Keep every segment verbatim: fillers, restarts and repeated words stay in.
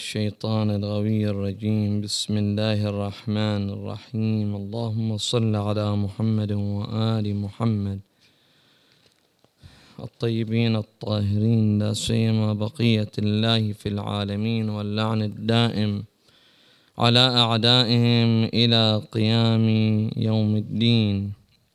الشيطان الغوي الرجيم. بسم الله الرحمن الرحيم. اللهم صل على محمد وآل محمد الطيبين الطاهرين، لا سيما بقية الله في العالمين، واللعن الدائم على أعدائهم إلى قيام يوم الدين.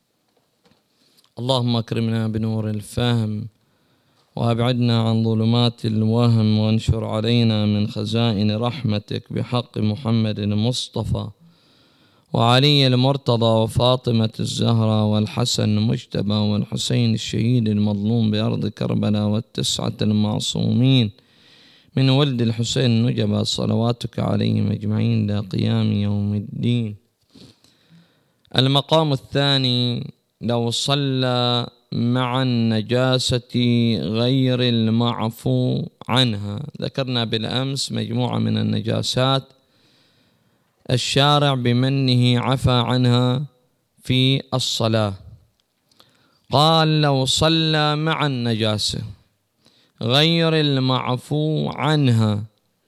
اللهم أكرمنا بنور الفهم وأبعدنا عن ظلمات الوهم، وانشر علينا من خزائن رحمتك بحق محمد المصطفى وعلي المرتضى وفاطمة الزهراء والحسن المجتبى والحسين الشهيد المظلوم بأرض كربلاء والتسعة المعصومين من ولد الحسين النجبى، صلواتك عليهم أجمعين إلى قيام يوم الدين. المقام الثاني: لو صلى مع النجاسة غير المعفو عنها. ذكرنا بالأمس مجموعة من النجاسات الشارع بمنه عفى عنها في الصلاة. قال: لو صلى مع النجاسة غير المعفو عنها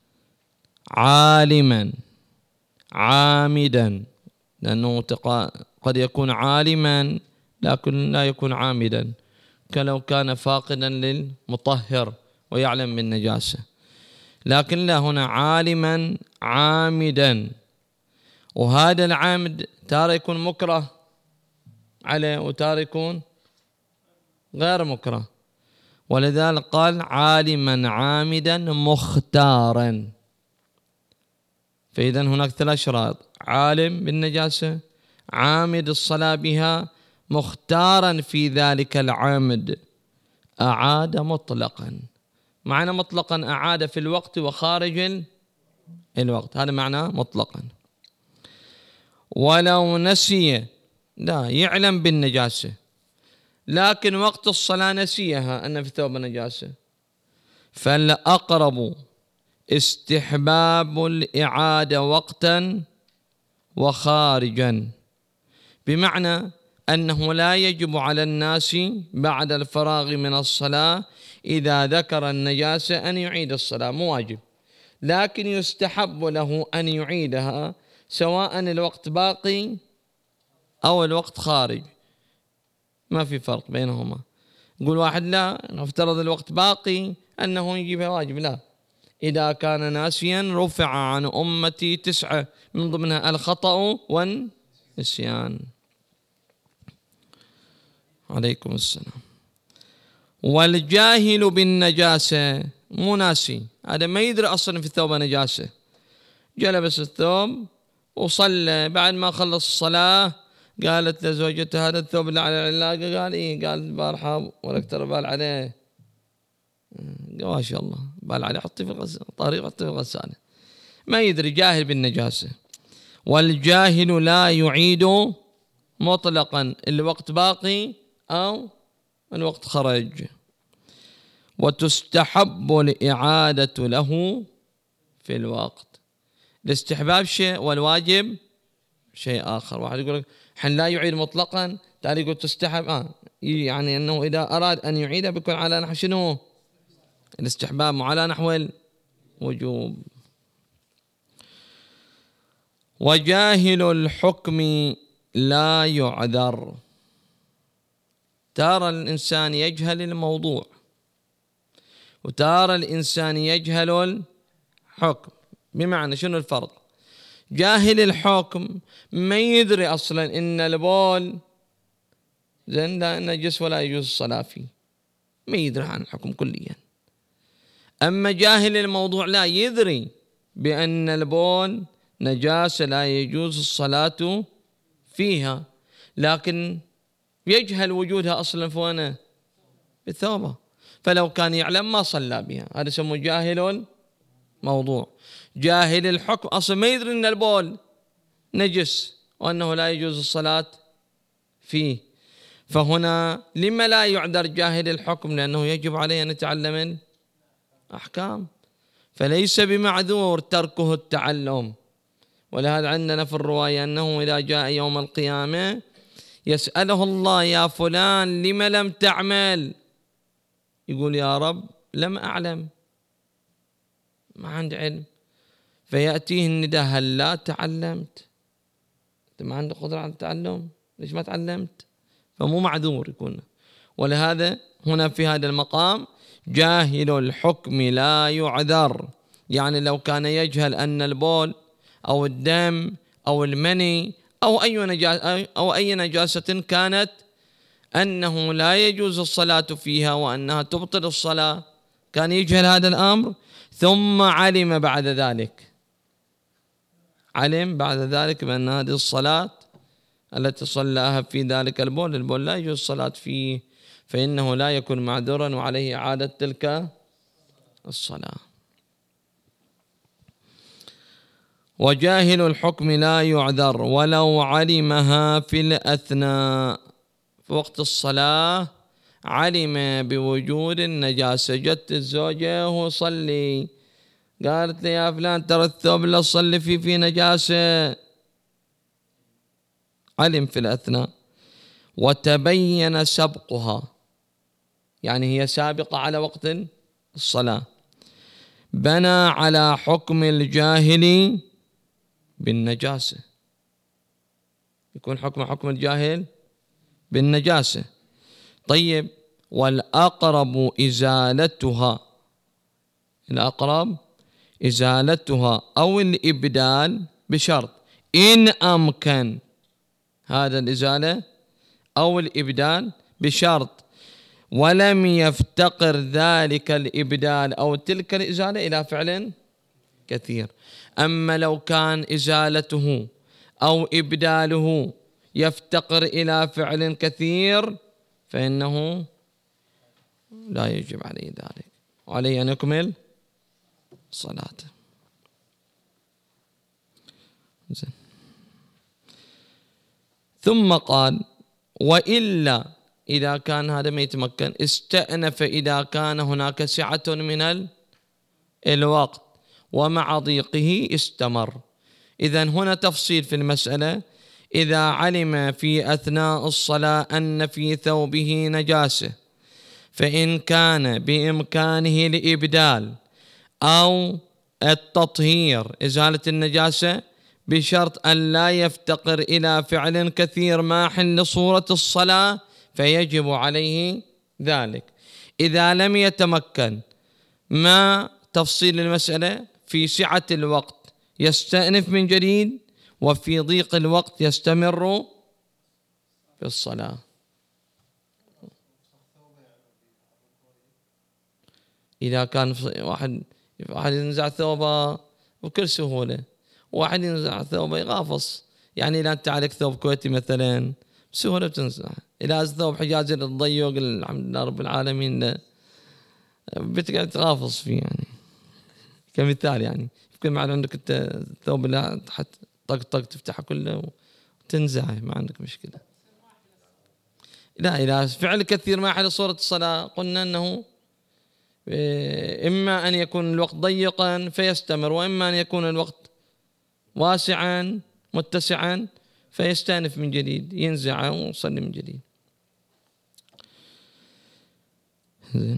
عالما عامدا، لأنه قد يكون عالما لكن لا يكون عامدا، كلو كان فاقدا للمطهر ويعلم بالنجاسة، لكن لا، هنا عالما عامدا. وهذا العامد تارة يكون مكره عليه وتارة يكون غير مكره، ولذلك قال عالما عامدا مختارا. فإذا هناك ثلاث شرائط: عالم بالنجاسة، عامد الصلاة بها، مختارا في ذلك العمد. أعاد مطلقا، معنى مطلقا أعاد في الوقت وخارج الوقت، هذا معنى مطلقا. ولو نسي، لا، يعلم بالنجاسة لكن وقت الصلاة نسيها أن في ثوب نجاسة، فالأقرب استحباب الإعادة وقتا وخارجا، بمعنى أنه لا يجب على الناس بعد الفراغ من الصلاة إذا ذكر النجاسة أن يعيد الصلاة، مو واجب، لكن يستحب له أن يعيدها سواء الوقت باقي أو الوقت خارج، ما في فرق بينهما. يقول واحد لا، نفترض الوقت باقي أنه يجيبها واجب، لا، إذا كان ناسيا رفع عن أمتي تسعة من ضمنها الخطأ والنسيان. عليكم السلام. والجاهل بالنجاسة مو ناسي، هذا ما يدري أصلا في الثوب نجاسة، جلبس الثوب وصلى، بعد ما خلص الصلاة قالت لزوجته هذا الثوب اللي على العلاقة، قال إيه، قال البارحة ولك ترى بال عليه، ما شاء الله بال عليه، حطي في الغسالة، طريق حطي في الغسالة، ما يدري، جاهل بالنجاسة. والجاهل لا يعيد مطلقا الوقت باقي أو الوقت خرج، وتستحب الإعادة له في الوقت. الاستحباب شيء والواجب شيء آخر. واحد يقول لك حين لا يعيد مطلقا، تعالى يقول تستحب، آه يعني أنه إذا أراد أن يعيدها بيكون على نحو شنو؟ الاستحباب، على نحو الوجوب. وجاهل الحكم لا يعذر. ترى الإنسان يجهل الموضوع وترى الإنسان يجهل الحكم، بمعنى شنو الفرق؟ جاهل الحكم ما يدري أصلا إن البول زين لا نجس ولا يجوز الصلاة فيه، ما يدري عن الحكم كليا. أما جاهل الموضوع لا، يدري بأن البول نجاسة لا يجوز الصلاة فيها، لكن يجهل وجودها أصلا فوانا بالثوبة، فلو كان يعلم ما صلى بها. هذا يسمى جاهل موضوع. جاهل الحكم أصلا ما يدري أن البول نجس وأنه لا يجوز الصلاة فيه، فهنا لما لا يعذر جاهل الحكم؟ لأنه يجب عليه أن يتعلم الأحكام، فليس بمعذور تركه التعلم. ولهذا عندنا في الرواية أنه إذا جاء يوم القيامة يسأله الله: يا فلان لم لم تعمل؟ يقول: يا رب لم أعلم، ما عندي علم. فيأتيه النداء هل لا تعلمت؟ أنت ما عندك قدرة على التعلم، ليش ما تعلمت؟ فمو معذور يكون. ولهذا هنا في هذا المقام جاهل الحكم لا يعذر، يعني لو كان يجهل أن البول أو الدم أو المني أو أي نجاسة أو أي نجاسة كانت أنه لا يجوز الصلاة فيها وأنها تبطل الصلاة، كان يجهل هذا الأمر ثم علم بعد ذلك علم بعد ذلك بأن هذه الصلاة التي صلاها في ذلك البول البول لا يجوز الصلاة فيه، فإنه لا يكون معذورا وعليه إعادة تلك الصلاة. وجاهل الحكم لا يعذر ولو علمها في الأثناء، في وقت الصلاة علم بوجود النجاسة، جت الزوجة وهو صلي قالت لي يا فلان ترى الثوب اللي أصلي فيه فيه نجاسة، علم في الأثناء وتبين سبقها، يعني هي سابقة على وقت الصلاة، بنى على حكم الجاهل بالنجاسة، يكون حكم حكم الجاهل بالنجاسة. طيب والأقرب إزالتها، الأقرب إزالتها أو الإبدال بشرط إن أمكن هذا الإزالة أو الإبدال بشرط ولم يفتقر ذلك الإبدال أو تلك الإزالة إلى فعل كثير. أما لو كان إزالته أو إبداله يفتقر إلى فعل كثير فإنه لا يجب عليه ذلك، وعليه أن يكمل صلاته. ثم قال وإلا إذا كان هذا ما يتمكن استأنف إذا كان هناك سعة من الوقت ومع ضيقه استمر. إذن هنا تفصيل في المسألة، إذا علم في أثناء الصلاة أن في ثوبه نجاسة فإن كان بإمكانه الإبدال أو التطهير إزالة النجاسة بشرط أن لا يفتقر إلى فعل كثير ماحل لصورة الصلاة فيجب عليه ذلك. إذا لم يتمكن ما تفصيل المسألة في سعة الوقت يستأنف من جديد وفي ضيق الوقت يستمر في الصلاة. إذا كان واحد واحد ينزع ثوبه بكل سهولة، واحد ينزع ثوبه يغافص، يعني إذا أنت عليك ثوب كويتي مثلا بسهولة بتنزع، إذا ثوب حجازي للضيق الحمد لله رب العالمين بتقعد تغافص فيه، يعني كمثال يعني يمكن ما عندك انت ثوب اللي تحت طق طق تفتحه كله وتنزعه ما عندك مشكلة. لا إذا فعل كثير ما حل صورة الصلاة قلنا أنه إما أن يكون الوقت ضيقا فيستمر، وإما أن يكون الوقت واسعا متسعا فيستأنف من جديد ينزعه ويصلي من جديد. زين.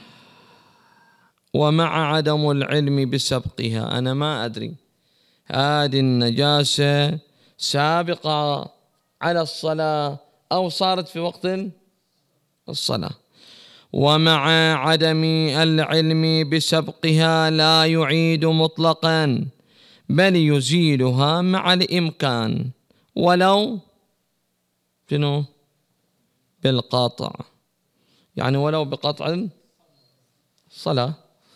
ومع عدم العلم بسبقها، أنا ما أدري هذه النجاسة سابقة على الصلاة أو صارت في وقت الصلاة، ومع عدم العلم بسبقها لا يعيد مطلقا بل يزيلها مع الإمكان ولو شنو بالقطع، يعني ولو بقطع الصلاة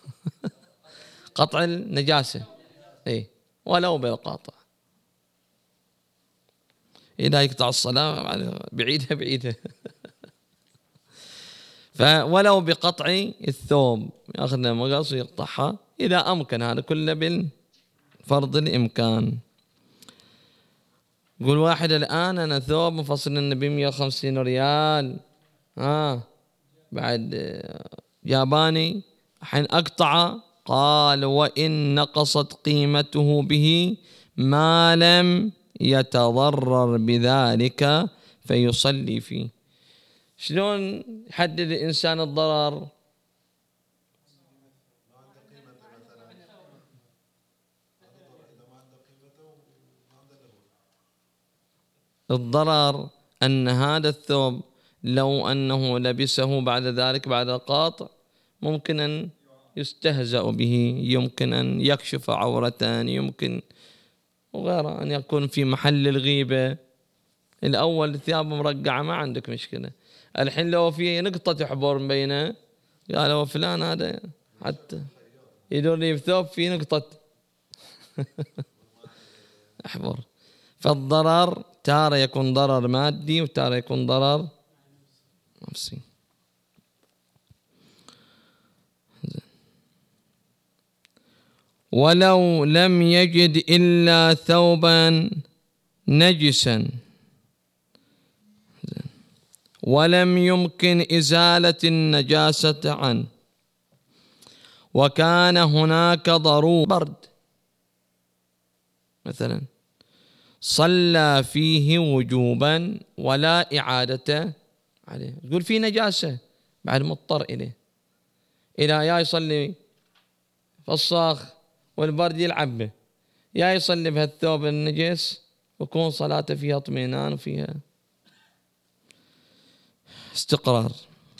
قطع النجاسة إيه ولو بالقطع، إذا يقطع الصلاة بعيدة بعيدة فولو بقطع الثوب يأخذ مقص ويقطعها إذا أمكن، هذا كله بالفرض الإمكان. يقول واحد الآن أنا ثوب مفصل النبي مئة وخمسين ريال آه بعد جاباني حين أقطع، قال وإن نقصت قيمته به ما لم يتضرر بذلك فيصلي فيه. شلون يحدد الإنسان الضرر؟ الضرر أن هذا الثوب لو أنه لبسه بعد ذلك بعد القاطع ممكن أن يستهزأ به، يمكن أن يكشف عورة، يمكن وغيره، أن يكون في محل الغيبة. الأول الثياب مرقعة ما عندك مشكلة، الحين لو في نقطة حبور بينه قالوا فلان هذا حتى يدور لي بثوب في نقطة أحبر. فالضرر تارة يكون ضرر مادي وتارة يكون ضرر نفسي. ولو لم يجد إلا ثوبا نجسا ولم يمكن إزالة النجاسة عنه وكان هناك ضرورة برد مثلا صلى فيه وجوبا ولا إعادة عليه، يقول في نجاسة بعد مضطر إليه، إلى يا يصلي فالصاخ والبرد يلعب به، يا يصلي بهالثوب النجس ويكون صلاته فيها اطمئنان وفيها استقرار.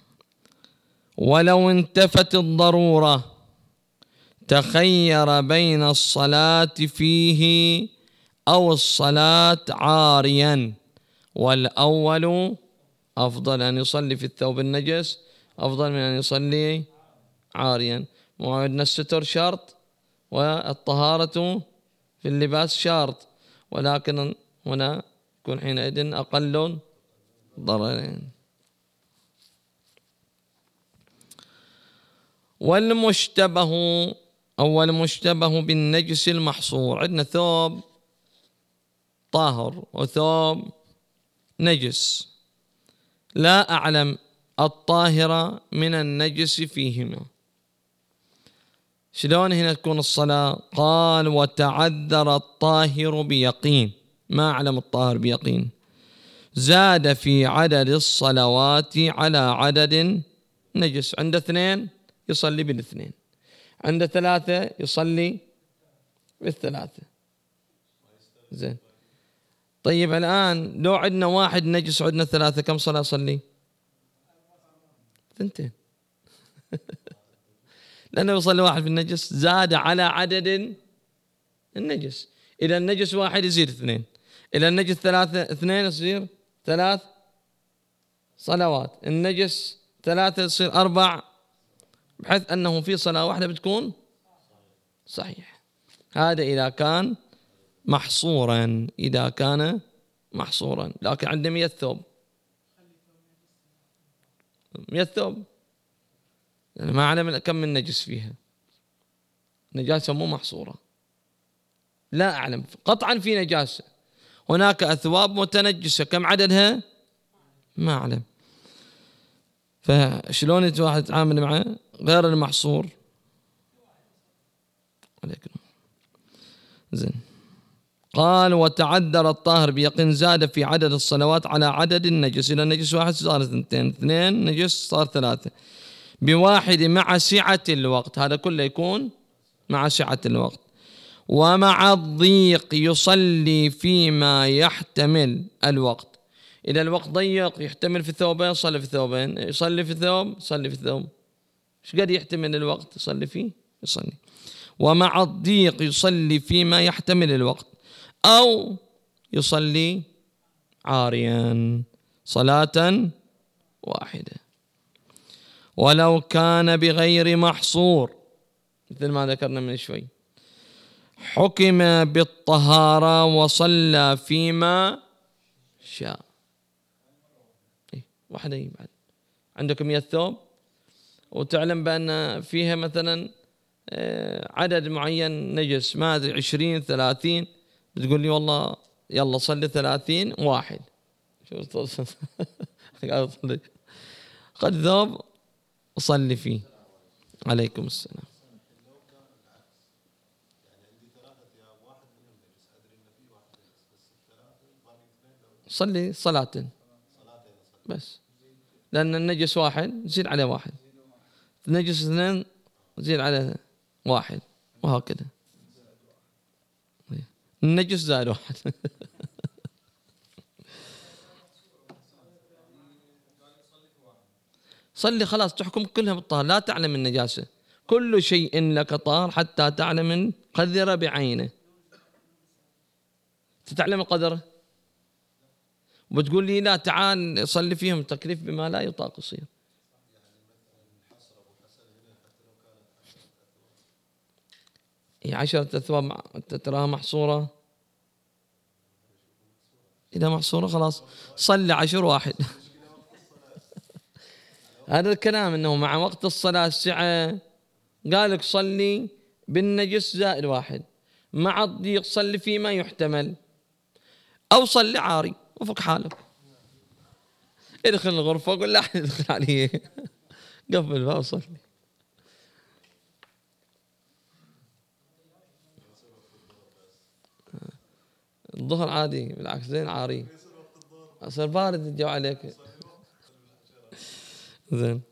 ولو انتفت الضرورة تخير بين الصلاة فيه أو الصلاة عاريا، والأول أفضل أن يصلي في الثوب النجس أفضل من أن يصلي عاريا. وعندنا الستر شرط والطهارة في اللباس شرط، ولكن هنا يكون حينئذ أقل ضررين. والمشتبه أو المشتبه بالنجس المحصور، عندنا ثوب طاهر وثوب نجس، لا أعلم الطاهر من النجس فيهما، شلون هنا تكون الصلاة؟ قال وتعذر الطاهر بيقين، ما أعلم الطاهر بيقين، زاد في عدد الصلوات على عدد نجس، عند اثنين يصلي بالاثنين، عند ثلاثة يصلي بالثلاثة. زين، طيب الآن لو عندنا واحد نجس وعندنا ثلاثة كم صلاة صلي؟ ثنتين لأنه يصلي واحد في النجس زاد على عدد النجس، إذا النجس واحد يزيد اثنين، إذا النجس ثلاثة اثنين يصير ثلاث صلوات، النجس ثلاثة يصير أربع، بحيث أنه في صلاة واحدة بتكون صحيح. هذا إذا كان محصورا، إذا كان محصورا. لكن عنده مئة ثوب، مئة ثوب يعني ما أعلم كم من نجس فيها، نجاسة مو محصورة، لا أعلم قطعا في نجاسة. هناك أثواب متنجسة كم عددها ما أعلم، فشلون الواحد يتعامل معه غير المحصور؟ عليكم زين. قال وتعذر الطاهر بيقين زاد في عدد الصلوات على عدد النجس، إذا النجس واحد صار اثنتين، اثنين نجس صار ثلاثة، بواحد مع سعة الوقت، هذا كله يكون مع سعة الوقت. ومع الضيق يصلي فيما يحتمل الوقت، إذا الوقت ضيق يحتمل في ثوبين يصلي في ثوبين، يصلي في ثوب يصلي في ثوب، ايش قد يحتمل الوقت يصلي فيه يصلي. ومع الضيق يصلي فيما يحتمل الوقت أو يصلي عاريا صلاة واحدة. ولو كان بغير محصور مثل ما ذكرنا من شوي حكم بالطهارة وصلى فيما شاء. إيه واحدة بعد عندكم مئة ثوب وتعلم بأن فيها مثلا عدد معين نجس ما أدري عشرين ثلاثين، بتقول لي والله يلا صلي ثلاثين واحد قد ذوب أصلي فيه. عليكم السلام. صلي صلاة بس، لأن النجس واحد زيد عليه واحد، النجس اثنين زيد عليه واحد، وهكذا النجس زائد واحد صلي خلاص، تحكم كلها بالطهر، لا تعلم النجاسة. كل شيء لك طهر حتى تعلم القذر بعينه. تتعلم القدر وبتقول لي لا تعال صلي فيهم، تكليف بما لا يطاق يصير. هي عشرة أثواب تراها محصورة، إذا محصورة خلاص صلي عشر واحد. هذا الكلام أنه مع وقت الصلاة السعة قال لك صلي بالنجس زائد واحد، مع الضيق صلي فيما يحتمل، أو صلي عاري وفق حالك. ادخل الغرفة وقول لا أحد يدخل عليه، قفل الباب وصلي. الظهر عادي بالعكس زين عاري، أصير بارد الجو عليك. زين.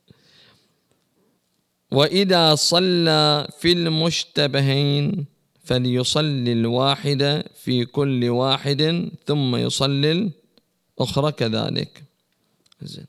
وإذا صلى في المشتبهين فليصلي الواحدة في كل واحد ثم يصلي الأخرى كذلك. زين.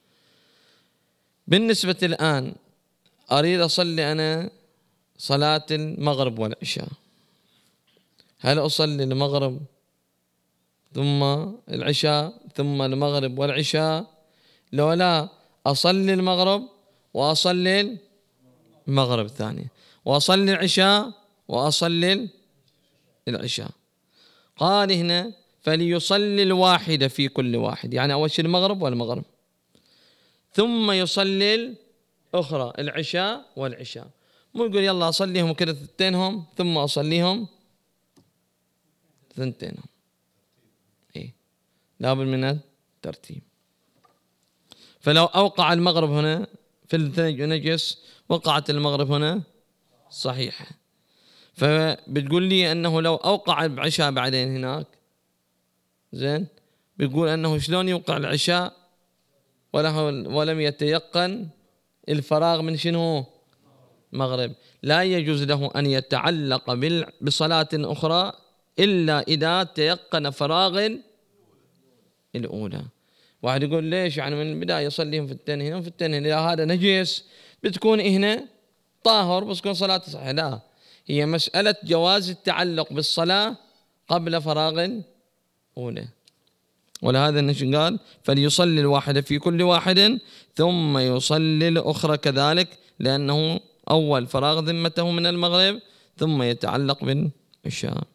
بالنسبة الآن أريد أصلي أنا صلاة المغرب والعشاء، هل أصلي المغرب ثم العشاء ثم المغرب والعشاء، لو لا أصلي المغرب وأصلي المغرب الثانية وأصلي العشاء وأصلي العشاء؟ قال هنا فليصلي الواحدة في كل واحد، يعني أول شيء المغرب والمغرب، ثم يصلي الأخرى العشاء والعشاء. مو يقول يلا أصليهم كده ثنتينهم ثم أصليهم ثنتينهم، إيه لابد من الترتيب. فلو أوقع المغرب هنا في النجس وقعت المغرب هنا صحيحة، فبتقول لي أنه لو أوقع العشاء بعدين هناك زين، بيقول أنه شلون يوقع العشاء وله ولم يتيقن الفراغ من شنو مغرب؟ لا يجوز له أن يتعلق بصلاة أخرى إلا إذا تيقن فراغ الأولى. واحد يقول ليش يعني من البداية يصليهم في التين هنا وفي التين هنا، هذا نجس بتكون هنا طاهر بس تكون صلاة صحيحة. لا، هي مسألة جواز التعلق بالصلاة قبل فراغ أولى. ولهذا النبي قال فليصلي الواحد في كل واحد ثم يصلي الأخرى كذلك، لأنه أول فراغ ذمته من المغرب ثم يتعلق بالعشاء.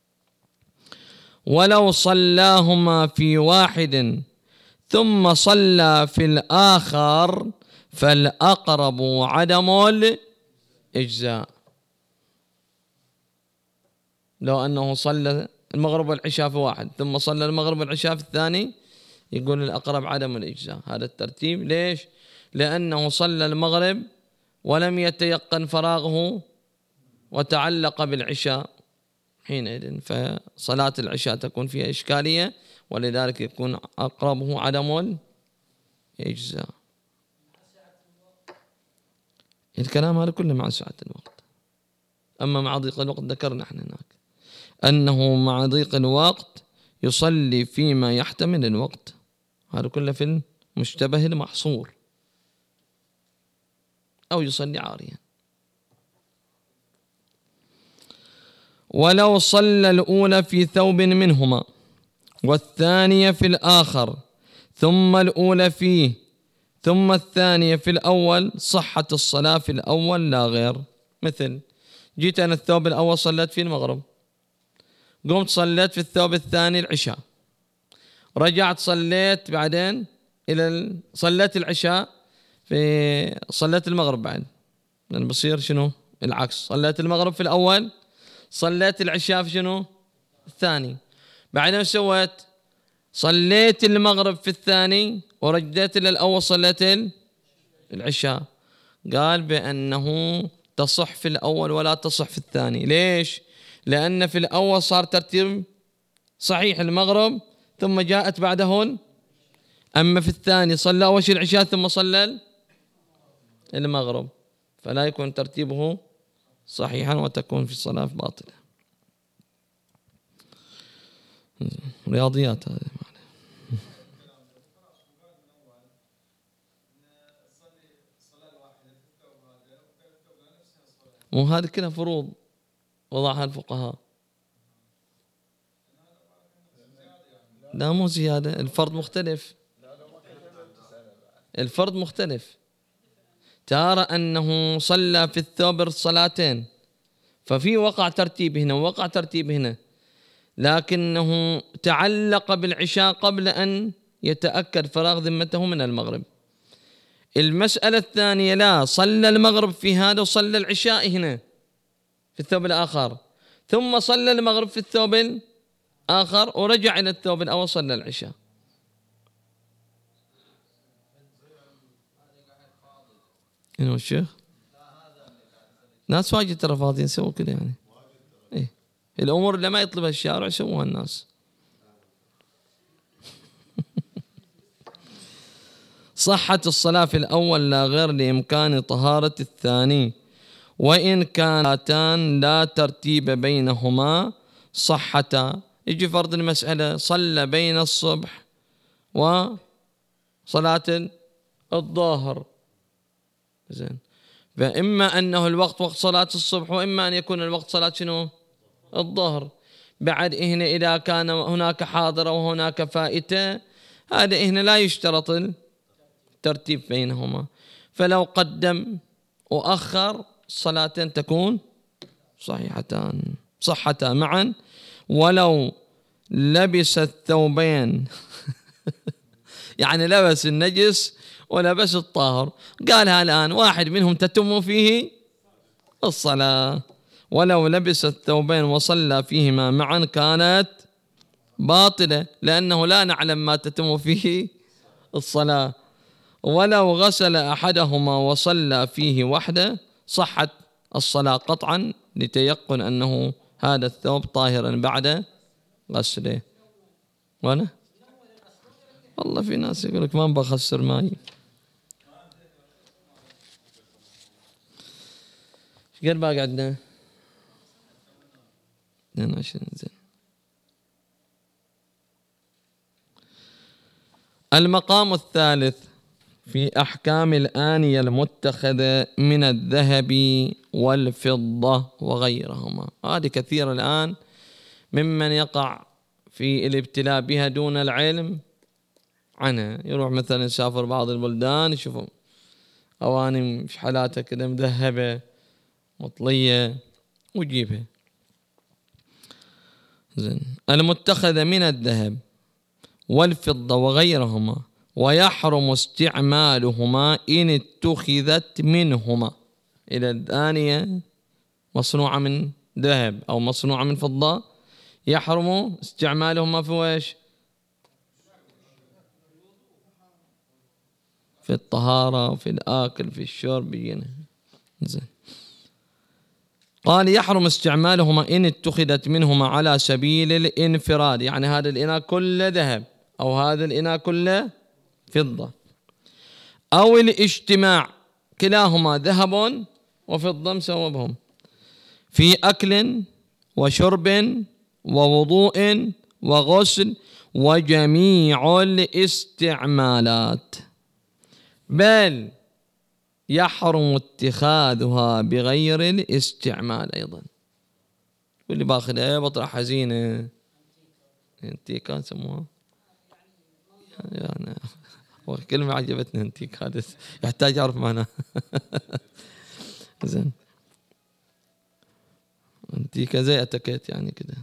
ولو صلاهما في واحد ثم صلى في الآخر فالأقرب عدم الإجزاء. لو أنه صلى المغرب والعشاء في واحد ثم صلى المغرب والعشاء في الثاني، يقول الأقرب عدم الإجزاء. هذا الترتيب ليش؟ لأنه صلى المغرب ولم يتيقن فراغه وتعلق بالعشاء، حينئذ فصلاة العشاء تكون فيها إشكالية، ولذلك يكون أقربه عدم الإجزاء. الكلام هذا كله مع سعة الوقت. أما مع ضيق الوقت ذكرنا احنا هناك أنه مع ضيق الوقت يصلي فيما يحتمل الوقت، هذا كله في المشتبه المحصور، أو يصلي عاريا. ولو صلى الأولى في ثوب منهما والثانية في الآخر ثم الأولى فيه ثم الثانية في الأول صحت الصلاة في الأول لا غير. مثل جيت أنا الثوب الأول صليت فيه المغرب، قمت صليت في الثوب الثاني العشاء، رجعت صليت بعدين إلى ال... صليت العشاء في صليت المغرب بعد، لأن بصير شنو العكس، صليت المغرب في الأول صليت العشاء في شنو الثاني، بعدين سويت صليت المغرب في الثاني ورجعت إلى الأول صليت العشاء. قال بأنه تصح في الأول ولا تصح في الثاني. ليش؟ لأن في الأول صار ترتيب صحيح المغرب ثم جاءت بعدهن، أما في الثاني صلى أول شيء العشاء ثم صلى المغرب، فلا يكون ترتيبه صحيحا وتكون في الصلاة باطلة. رياضيات هذه. مو هذه كلها فروض وضعها الفقهاء. لا مو زيادة، الفرض مختلف، الفرض مختلف. ترى أنه صلى في الثوب الصلاتين، ففي وقع ترتيب هنا ووقع ترتيب هنا، لكنه تعلق بالعشاء قبل أن يتأكد فراغ ذمته من المغرب. المسألة الثانية لا، صلى المغرب في هذا وصلى العشاء هنا في الثوب الآخر، ثم صلى المغرب في الثوب الآخر ورجع إلى الثوب الأول صلى العشاء. إنه الشيخ ناس واجد ترى فاضيين يسووا كذا يعني. إيه الأمور اللي ما يطلبها الشارع يسووها الناس. صحة الصلاة في الأول لا غير لإمكان طهارة الثاني، وإن كانتان لا ترتيب بينهما صحتا. يجي فرض المسألة صلى بين الصبح وصلاة الظهر، زين، فإما أنه الوقت وقت صلاة الصبح وإما أن يكون الوقت صلاة شنو؟ الظهر. بعد هنا إذا كان هناك حاضرة وهناك فائتة، هذا هنا لا يشترط الترتيب بينهما، فلو قدم وأخر الصلاتين تكون صحيحتان صحتا معا. ولو لبس الثوبين يعني لبس النجس ولبس الطاهر، قالها الآن واحد منهم تتم فيه الصلاة، ولو لبس الثوبين وصلى فيهما معا كانت باطلة، لأنه لا نعلم ما تتم فيه الصلاة. ولو غسل أحدهما وصلى فيه وحده صحت الصلاة قطعا، لتيقن أنه هذا الثوب طاهرا بعد غسله. وأنا والله في ناس يقول لك ما بخسر ماي. ايش قد باقي عندنا؟ اثنين وعشرين. زين. المقام الثالث في أحكام الآنية المتخذة من الذهب والفضة وغيرهما. هذه كثير الآن ممن يقع في الابتلاء بها دون العلم عنها. يروح مثلا يسافر بعض البلدان يشوفوا أواني في حالاتها كده مذهبة مطلية ويجيبها. زين. المتخذة من الذهب والفضة وغيرهما، ويحرم استعمالهما إن اتخذت منهما. إلى الآنية مصنوعة من ذهب أو مصنوعة من فضة يحرم استعمالهما في ويش؟ في الطهارة، في الآكل، في الشرب. زين. قال يحرم استعمالهما إن اتخذت منهما على سبيل الانفراد، يعني هذا الإناء كله ذهب أو هذا الإناء كله فضة، أو الاجتماع كلاهما ذهب وفضة مسوبهم في أكل وشرب ووضوء وغسل وجميع الاستعمالات، بل يحرم اتخاذها بغير الاستعمال أيضا. واللي باخذها بطرح حزينة انتيكا سموها يعني، كلمة عجبتني انتيك، هذا يحتاج أعرف معناها. زين. انتيكا زي أتكيت يعني كده.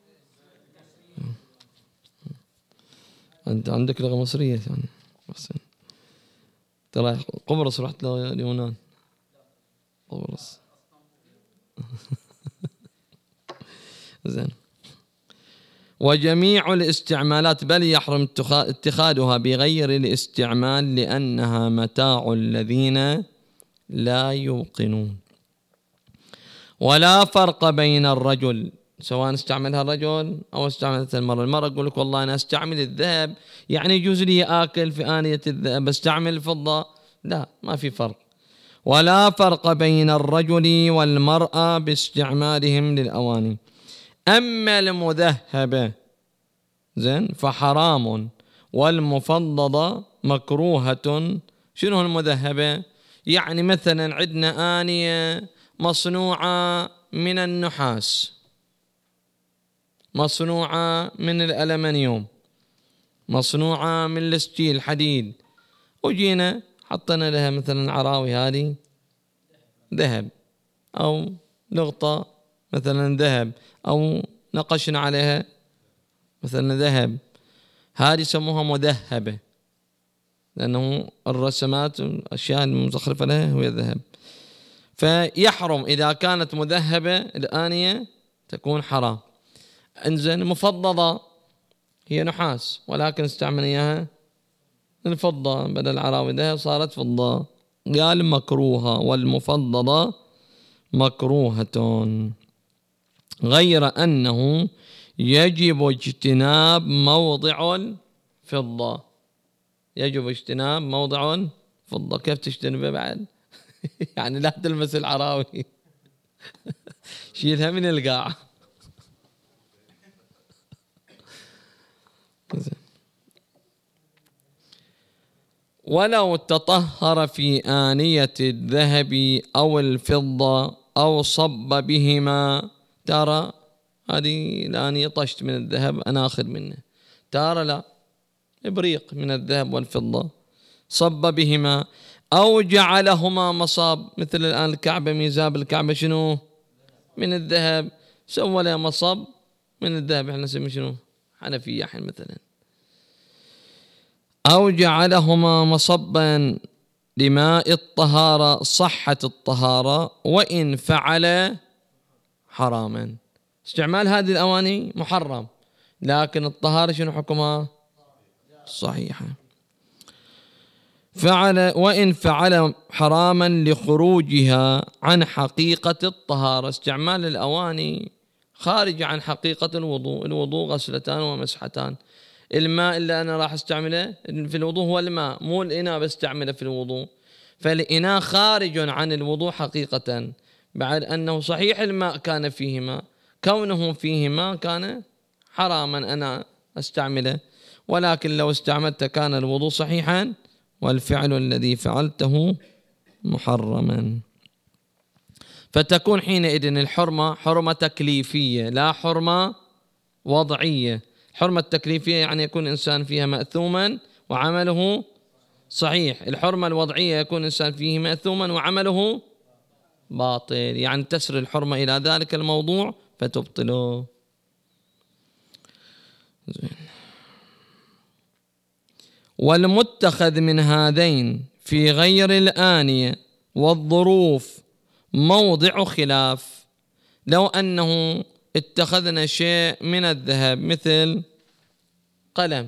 أنت عندك لغة مصرية يعني. ترى قبرص رحت لليونان. قبرص. زين. وجميع الاستعمالات، بل يحرم اتخاذها بغير الاستعمال لأنها متاع الذين لا يوقنون. ولا فرق بين الرجل، سواء استعملها الرجل أو استعملتها المرأة. المرأة يقول لك والله أنا استعمل الذهب يعني يجوز لي آكل في آنية الذهب، استعمل الفضة لا، ما في فرق. ولا فرق بين الرجل والمرأة باستعمالهم للأواني. أما المذهبة زين فحرام، والمفضضة مكروهة. شنو المذهبة؟ يعني مثلا عندنا آنية مصنوعة من النحاس، مصنوعة من الألمنيوم، مصنوعة من الستيل حديد، وجينا حطينا لها مثلا عراوي هذه ذهب أو نغطى مثلا ذهب أو نقشنا عليها مثلا ذهب، هذه يسموها مذهبة، لأنه الرسمات الأشياء المزخرفة لها هو الذهب. فيحرم إذا كانت مذهبة الآنية تكون حرام. انزين مفضضة هي نحاس ولكن استعمل إياها الفضة بدل العراوي ذهب صارت فضة، قال مكروهة، والمفضضة مكروهة، غير أنه يجب اجتناب موضع الفضة، يجب اجتناب موضع الفضة. كيف تجتنبه بعد؟ يعني لا تلمس العراوي شيلها من القاع. ولو تطهر في آنية الذهب أو الفضة أو صب بهما، ترى هذه الآنية طشت من الذهب أنا أخذ منه، ترى لا إبريق من الذهب والفضة صب بهما أو جعلهما مصاب، مثل الآن الكعبة ميزاب الكعبة شنو من الذهب، سوى لها مصب من الذهب، احنا نسميه شنو حنفية حين مثلا، أو جعلهما مصبا لماء الطهارة صحت الطهارة وإن فعل حراما. استعمال هذه الأواني محرم لكن الطهارة شنو حكمها صحيحة. فعل وإن فعل حراما لخروجها عن حقيقة الطهارة، استعمال الأواني خارج عن حقيقة الوضوء، الوضوء غسلتان ومسحتان، الماء اللي أنا راح استعمله في الوضوء هو الماء مو الإناء بستعمله في الوضوء، فالإناء خارج عن الوضوء حقيقة، بعد أنه صحيح الماء كان فيه ماء، كونه فيه ماء كان حراما أنا استعمله، ولكن لو استعملت كان الوضوء صحيحا والفعل الذي فعلته محرما. فتكون حينئذ الحرمة حرمة تكليفية لا حرمة وضعية. الحرمة التكليفية يعني يكون إنسان فيها مأثوما وعمله صحيح، الحرمة الوضعية يكون إنسان فيه مأثوما وعمله باطل، يعني تسري الحرمة إلى ذلك الموضوع فتبطله. والمتخذ من هذين في غير الآنية والظروف موضع خلاف. لو أنه اتخذنا شيء من الذهب مثل قلم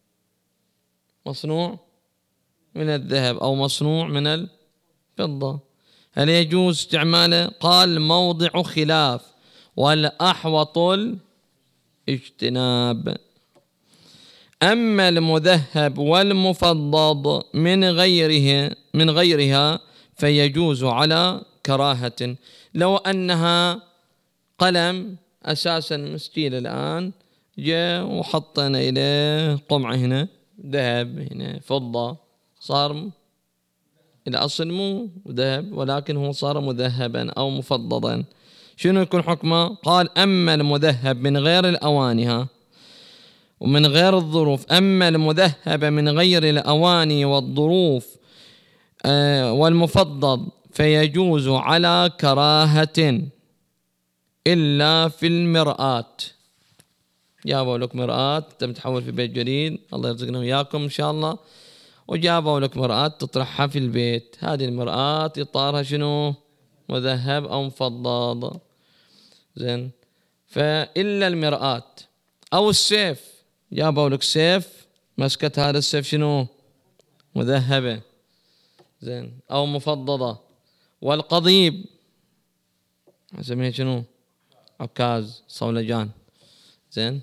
مصنوع من الذهب أو مصنوع من الفضة، هل يجوز استعماله؟ قال موضع خلاف والأحوط الاجتناب. أما المذهب والمفضض من غيره من غيرها فيجوز على كراهة. لو أنها قلم أساسا مستيل الآن جاء وحطنا إليه قمعة هنا ذهب هنا فضة، صار الأصل مو ذهب ولكن هو صار مذهبا أو مفضضا، شنو يكون حكمه؟ قال أما المذهب من غير الأوانها ومن غير الظروف، أما المذهب من غير الأواني والظروف آه والمفضض فيجوز على كراهة إلا في المرآة. جابوا لك مرآة تم تحول في بيت جديد، الله يرزقنا وياكم إن شاء الله، وجابوا لك مرآة تطرحها في البيت، هذه المرآة إطارها شنو مذهب أو مفضض، زين، فإلا المرآة أو السيف، جابوا لك سيف مسكت هذا السيف شنو مذهبة، زين، أو مفضضة. والقضيب نسميه شنو عكاز صولجان، زين.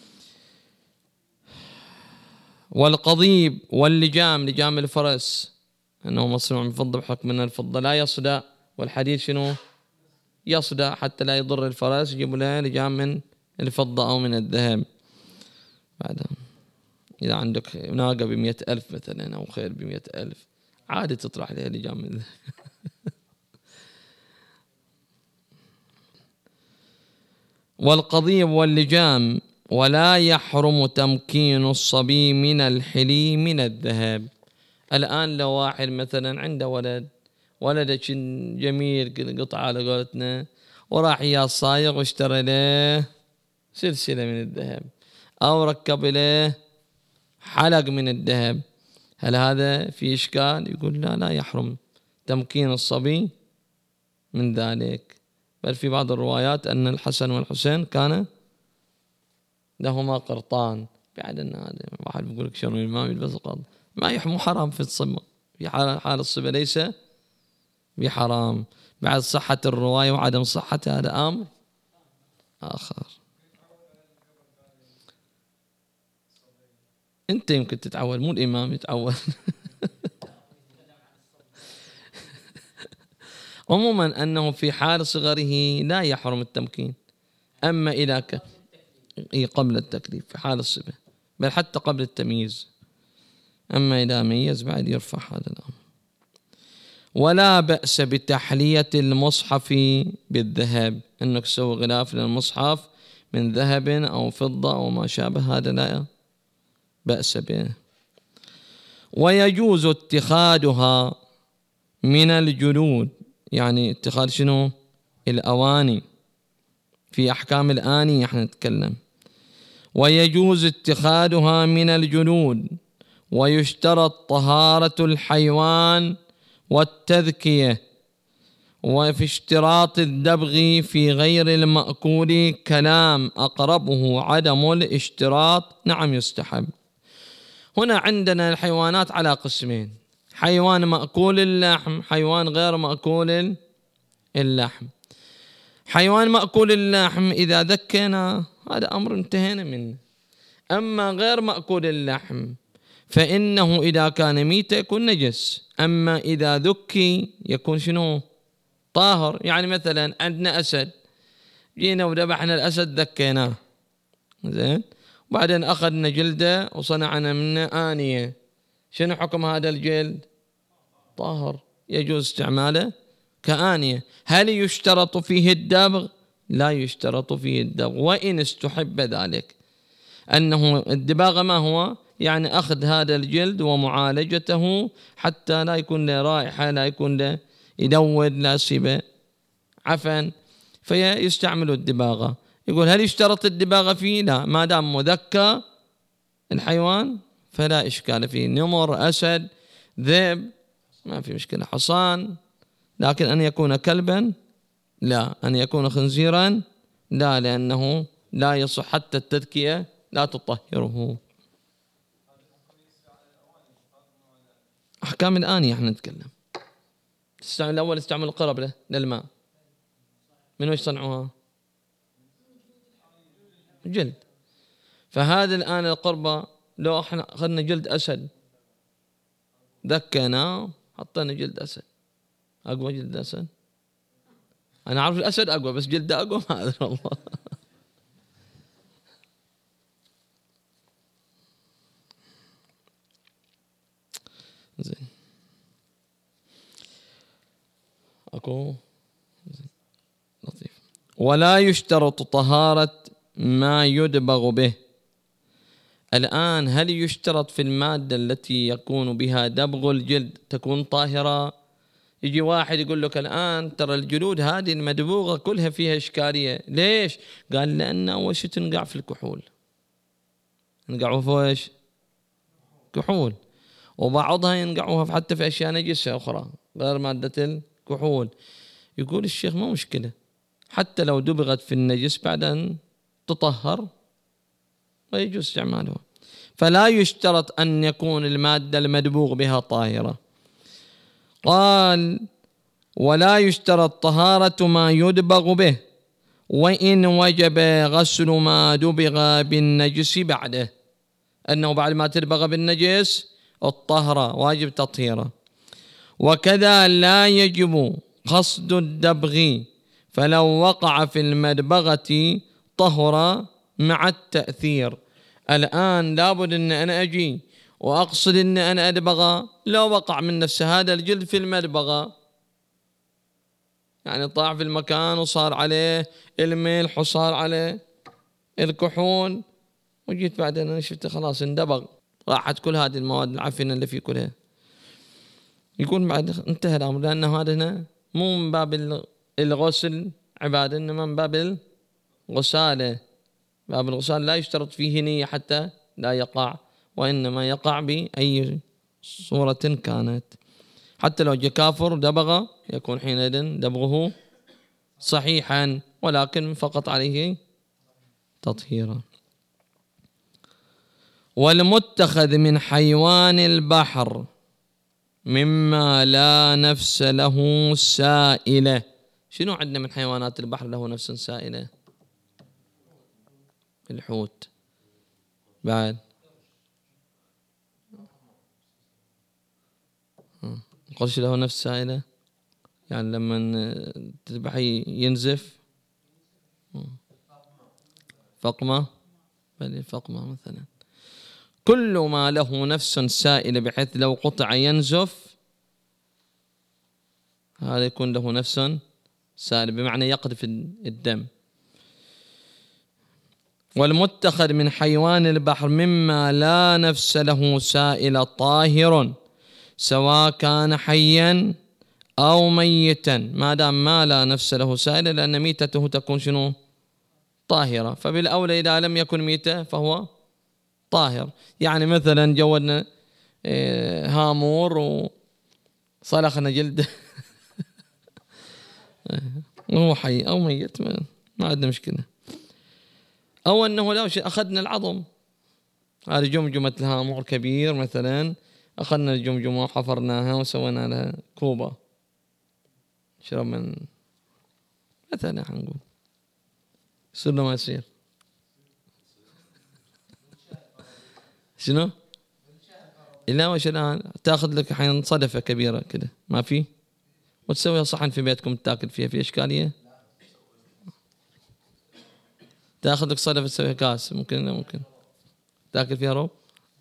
والقضيب واللجام لجام الفرس أنه مصنوع من فضة بحكم أن الفضة لا يصدى، والحديد شنو يصدى حتى لا يضر الفرس، يجيب له لجام من الفضة أو من الذهب. بعدها إذا عندك ناقة بمئة ألف مثلا أو خير بمئة ألف عادي تطرح لها لجام من الذهب. والقضيب واللجام. ولا يحرم تمكين الصبي من الحلي من الذهب. الآن لو واحد مثلا عنده ولد، ولدك جميل قطعة على قولتنا، وراح إياه الصايغ واشترى له سلسلة من الذهب أو ركب له حلق من الذهب، هل هذا في إشكال؟ يقول لا، لا يحرم تمكين الصبي من ذلك. بل في بعض الروايات أن الحسن والحسين كان لهما قرطان، بعد أن هذا واحد بيقول لك شنو الإمام يلبس قرط، ما يحمو حرام في الصبا، في حال الصبا ليس بحرام، بعد صحة الرواية وعدم صحة هذا أمر آخر. أنت يمكن تتعود، مو الإمام يتعود. عموما أنه في حال صغره لا يحرم التمكين، أما إذا كان قبل التكليف في حال الصبا، بل حتى قبل التمييز، أما إذا ميز بعد يرفع هذا الأمر. ولا بأس بتحلية المصحف بالذهب، أنك تسوي غلاف للمصحف من ذهب أو فضة أو ما شابه، هذا لا بأس به. ويجوز اتخاذها من الجلود، يعني اتخاذ شنو؟ الأواني، في أحكام الآنية احنا نتكلم. ويجوز اتخاذها من الجلود، ويشترط طهارة الحيوان والتذكية. وفي اشتراط الدبغ في غير المأكول كلام أقربه عدم الاشتراط، نعم يستحب. هنا عندنا الحيوانات على قسمين: حيوان مأكول اللحم، حيوان غير مأكول اللحم. حيوان مأكول اللحم إذا ذكينا هذا أمر انتهينا منه. أما غير مأكول اللحم فإنه إذا كان ميتا يكون نجس، أما إذا ذكي يكون شنو؟ طاهر. يعني مثلا عندنا أسد، جينا وذبحنا الأسد ذكيناه، زين، وبعدين أخذنا جلده وصنعنا منه آنية، شنو حكم هذا الجلد؟ طاهر، يجوز استعماله كآنية. هل يشترط فيه الدبغ؟ لا يشترط فيه الدبغ، وإن استحب ذلك. أنه الدباغ ما هو؟ يعني أخذ هذا الجلد ومعالجته حتى لا يكون له رائحة، لا يكون له يدور، لا سبا عفن، فيستعمل الدباغة. يقول هل يشترط الدباغة فيه؟ لا، ما دام مذكى الحيوان فلا إشكال فيه. نمر، أسد، ذئب ما في مشكلة، حصان. لكن أن يكون كلبا لا، أن يكون خنزيرا لا، لأنه لا يصح حتى التذكية لا تطهره. أحكام الآنية احنا نتكلم. تستعمل الأول استعمل القرب له للماء، من وش صنعوها؟ جلد. فهذا الآن القربة لو احنا أخذنا جلد أسد ذكيناه حطينا جلد أسد، أقوى جلد أسد؟ أنا أعرف الأسد أقوى، بس جلده أقوى ما أدري والله. زين، أكو زين. لطيف. ولا يشترط طهارة ما يدبغ به. الآن هل يشترط في المادة التي يكون بها دبغ الجلد تكون طاهرة؟ يجي واحد يقول لك الآن ترى الجلود هذه المدبوغة كلها فيها إشكالية، ليش؟ قال لأن أول شيء تنقع في الكحول، ينقعوا في وش؟ كحول، وبعضها ينقعوها حتى في أشياء نجسة أخرى غير مادة الكحول. يقول الشيخ ما مشكلة، حتى لو دبغت في النجس بعد أن تطهر ويجوز استعمالها. فلا يشترط أن يكون المادة المدبوغ بها طاهرة. قال ولا يشترط طهارة ما يدبغ به، وإن وجب غسل ما دبغ بالنجس بعده، أنه بعد ما تدبغ بالنجس الطهرة واجب تطهيره. وكذا لا يجب قصد الدبغ، فلو وقع في المدبغة طهر مع التأثير. الآن لابد أن أنا أجي وأقصد أن أنا أدبغ، لو وقع من نفس هذا الجلد في المدبغة يعني طاع في المكان وصار عليه الملح وصار عليه الكحول، وجيت بعدين أنا شفته خلاص اندبغ، راحت كل هذه المواد العفنة اللي فيه كلها. يكون بعد انتهى الأمر، لأنه هذا مو من باب الغسل عبادة، إنما من باب الغسالة. باب الغسال لا يشترط فيه نية حتى لا يقع، وإنما يقع بأي صورة كانت. حتى لو جاء كافر دبغ يكون حينئذ دبغه صحيحا، ولكن فقط عليه تطهيرا. والمتخذ من حيوان البحر مما لا نفس له سائلة. شنو عندنا من حيوانات البحر له نفس سائلة؟ الحوت. بعد القرش له نفس سائلة، يعني لما تذبحي ينزف. فقمة، بل فقمة مثلا. كل ما له نفس سائلة بحيث لو قطع ينزف، هذا يكون له نفس سائلة، بمعنى يقذف الدم. والمتخذ من حيوان البحر مما لا نفس له سائلة طاهر، سواء كان حيا أو ميتا، ما دام ما لا نفس له سائلة، لأن ميتته تكون شنو؟ طاهرة. فبالأولى إذا لم يكن ميتة فهو طاهر. يعني مثلا جودنا هامور وصلخنا جلده وهو حي أو ميت ما, ما عندنا مشكلة. أو أنه لو أخذنا العظم، هذه جمجمة الهامور كبير مثلا، أخذنا الجمجمة وحفرناها وسوينا لها كوبا شرب من مثلا، حنقول يصير له ما يصير. شنو؟ إلا وش الآن تأخذ لك حين صدفة كبيرة كده ما في، وتسويها صحن في بيتكم تاكل فيها، في إشكالية؟ تأخذ لك صدفة تسويها كاس، ممكن ممكن تاكل فيها روب.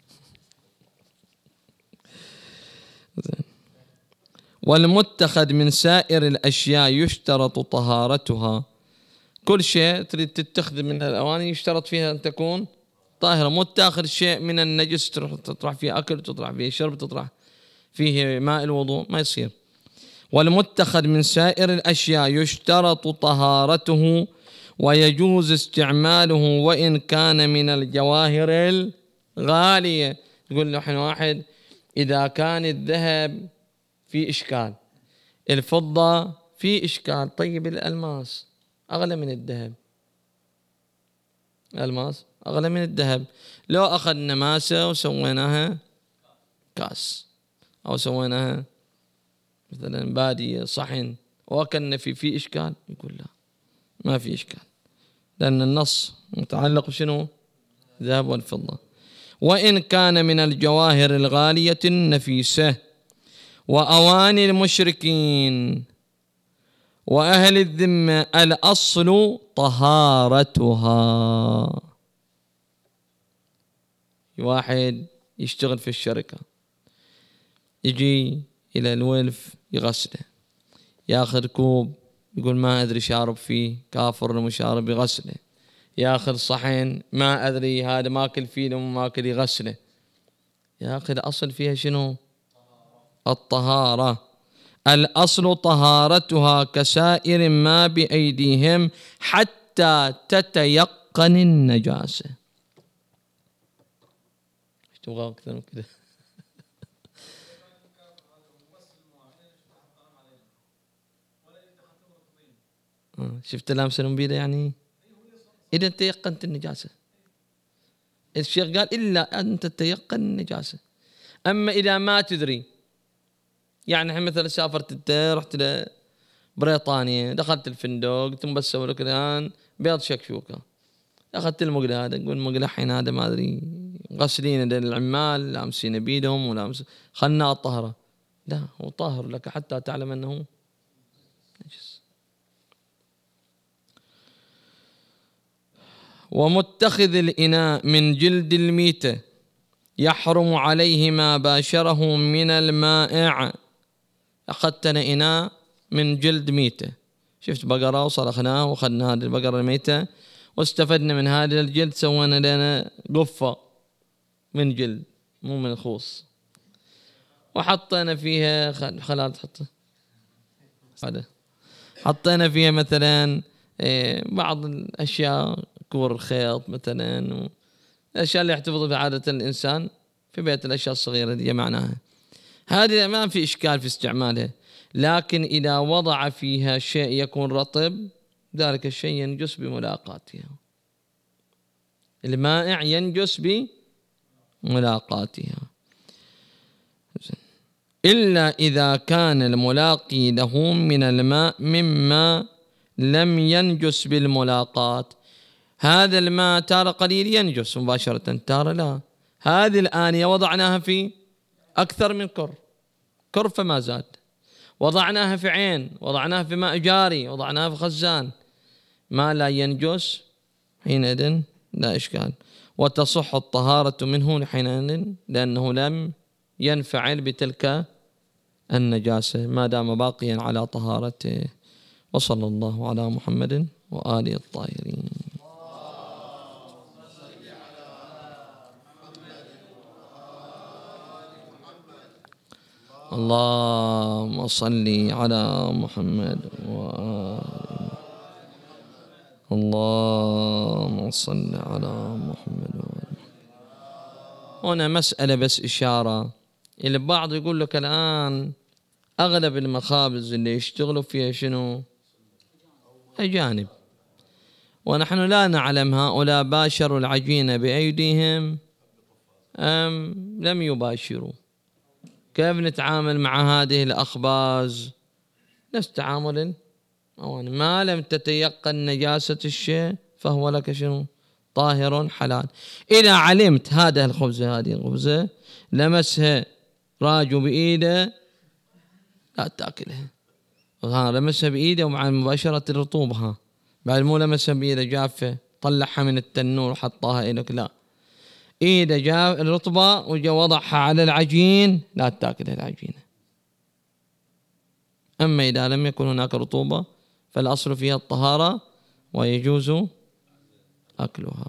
والمتخذ من سائر الأشياء يشترط طهارتها. كل شيء تريد تتخذ من الأواني يشترط فيها أن تكون طاهرة. مو تاخذ شيء من النجس تطرح فيه أكل، تطرح فيه شرب، تطرح فيه ماء الوضوء، ما يصير. والمتخذ من سائر الأشياء يشترط طهارته، ويجوز استعماله وإن كان من الجواهر الغالية. يقول له حين واحد إذا كان الذهب في إشكال، الفضة في إشكال، طيب الألماس أغلى من الذهب، الألماس أغلى من الذهب. لو أخذنا ماسة وسويناها كاس، أو سويناها مثلا بادية صحن وأكلنا في في إشكال، يقول لا ما في إشكال، لأن النص متعلق بشنو؟ الذهب والفضة. وإن كان من الجواهر الغالية النفيسة. وأواني المشركين وأهل الذمة الأصل طهارتها. واحد يشتغل في الشركة، يجي إلى الولف يغسله، ياخذ كوب يقول ما أدري شارب فيه، كافر المشارب يغسله، ياخذ صحن ما أدري هذا ماكل فيه وما ماكل يغسله. ياخذ أصل فيها شنو؟ الطهارة. الأصل طهارتها كسائر ما بأيديهم حتى تتيقن النجاسة. ايش تبغى أكثر من كده؟ شفت لامس المبيدة يعني إذا تيقنت النجاسة. الشيخ قال إلا أن تتيقن النجاسة. أما إذا ما تدري، يعني مثلا سافرت انت رحت لبريطانيا، دخلت الفندق ثم بس سووا لك الآن بيض شكشوكة، أخذت المقلة هذا، نقول مقلة حين هذا ما أدري غسلين العمال لامسين بيدهم ولامس خلنا الطهرة، لا هو طاهر لك حتى تعلم أنه نجس. ومتخذ الإناء من جلد الميتة يحرم عليه ما باشره من المائع. أخذتنا إناء من جلد ميتة شفت بقرة وصرخناه وأخذنا هذه البقرة الميتة واستفدنا من هذا الجلد، سوينا لنا قفة من جلد مو من الخوص، وحطينا فيها خلال تحطه هذا، حطينا فيها مثلا بعض الأشياء، كور الخيط مثلا، الأشياء اللي يحتفظ بها عادة الإنسان في بيت، الأشياء الصغيرة دي معناها هذه ما في إشكال في استعمالها. لكن إذا وضع فيها شيء يكون رطب ذلك الشيء ينجس بملاقاتها، المائع ينجس بملاقاتها، إلا إذا كان الملاقي له من الماء مما لم ينجس بالملاقات. هذا الماء تارة قليل ينجس مباشرة، تارة لا. هذه الآنية وضعناها في أكثر من كر كر فما زاد، وضعناها في عين، وضعناها في ماء جاري، وضعناها في خزان، ما لا ينجس حينئذ لا إشكال، وتصح الطهارة منه حينئذ لأنه لم ينفعل بتلك النجاسة ما دام باقيا على طهارته. وصلى الله على محمد وآله الطاهرين. اللهم صل على محمد وآله. اللهم صل على محمد وآله. هنا مسألة بس إشارة، البعض يقول لك الآن أغلب المخابز اللي يشتغلوا فيها شنو؟ أجانب، ونحن لا نعلم هؤلاء باشروا العجينة بأيديهم أم لم يباشروا. كيف نتعامل مع هذه الأخباز؟ نفس تعامل أوان، ما لم تتيقن نجاسة الشيء فهو لك شنو؟ طاهر حلال. إذا علمت هذا الخبزة، هذه الخبزة لمسها راجو بإيده لا تأكلها، ها لمسها بإيده ومع مباشرة الرطوبة، بعد مو لمسها بإيده جافة طلعها من التنور وحطها إليك، لا، إيده جاف الرطبة وجا وضعها على العجين لا تأكل العجينة. أما إذا لم يكن هناك رطوبة فالأصل فيها الطهارة ويجوز أكلها.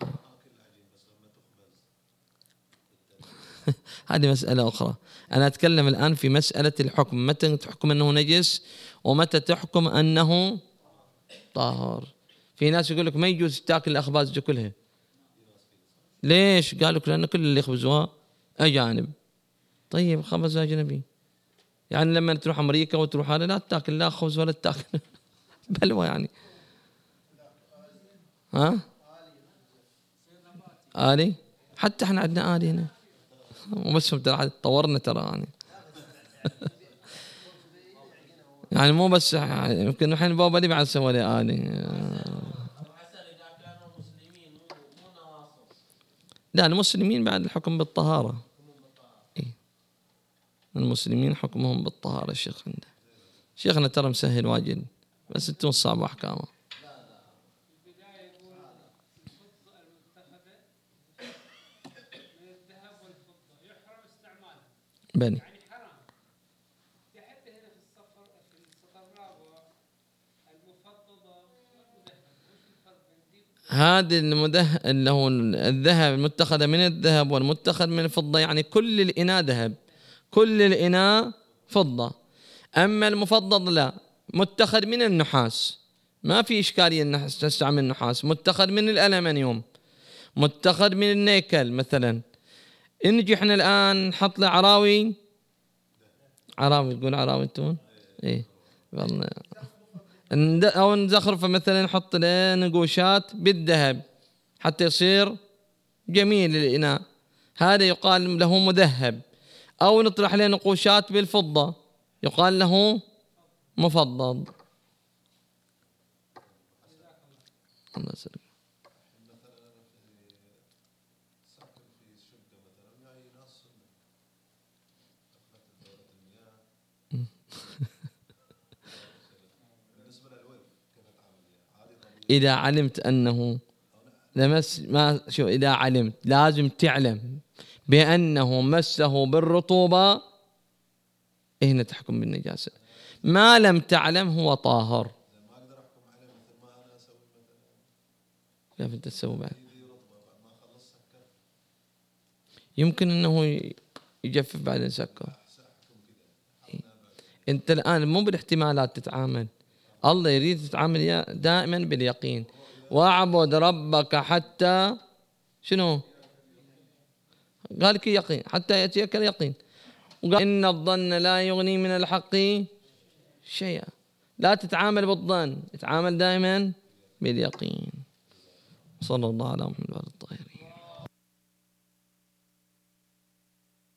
هذه مسألة أخرى. أنا أتكلم الآن في مسألة الحكم، متى تحكم أنه نجس ومتى تحكم أنه طاهر. في ناس يقول لك ما يجوز تأكل الأخباز دي كلها. ليش؟ قالوا لأن كل اللي يخبزوها أجانب. طيب خبز أجنبي، يعني لما تروح أمريكا وتروح هذا لا تأكل لا خبز ولا تأكل بلوى يعني. ها؟ آلي؟ حتى احنا عندنا آلي هنا وبس ترى تطورنا ترى يعني يعني مو بس يمكن الحين بابا لي بعد سوى لي آلي. لا المسلمين بعد الحكم بالطهارة، إيه؟ المسلمين حكمهم بالطهارة. الشيخ عنده شيخنا ترى مسهل واجد بس انتم صعب أحكامه. بني هذه المده اللي هو الذهب المتخذ من الذهب والمتخذ من الفضة، يعني كل الإناء ذهب كل الإناء فضة. أما المفضل لا، متخذ من النحاس ما في إشكالية أن تستعمل النحاس، متخذ من الألمنيوم، متخذ من النيكل مثلا. نجي احنا الآن نحط له عراوي عراوي تقول عراوي انتون ايه والله، أو نزخرفه مثلا نحط له نقوشات بالذهب حتى يصير جميل الإناء، هذا يقال له مذهب. أو نطرح له نقوشات بالفضة يقال له مفضل. الله يسلمك. إذا علمت أنه لمس ما شو إذا علمت لازم تعلم بأنه مسه بالرطوبة هنا تحكم بالنجاسة. ما لم تعلم هو طاهر. كيف أنت تسوي بعد؟ يمكن أنه يجفف بعدين سكر. أنت الآن مو بالاحتمالات تتعامل، الله يريد تتعامل دائما باليقين. واعبد ربك حتى شنو؟ قال لك يقين حتى يأتيك اليقين. وقال إن الظن لا يغني من الحق شيئا. لا تتعامل بالظن، تتعامل دائما باليقين. صلى الله على محمد وعلى آله الطاهرين.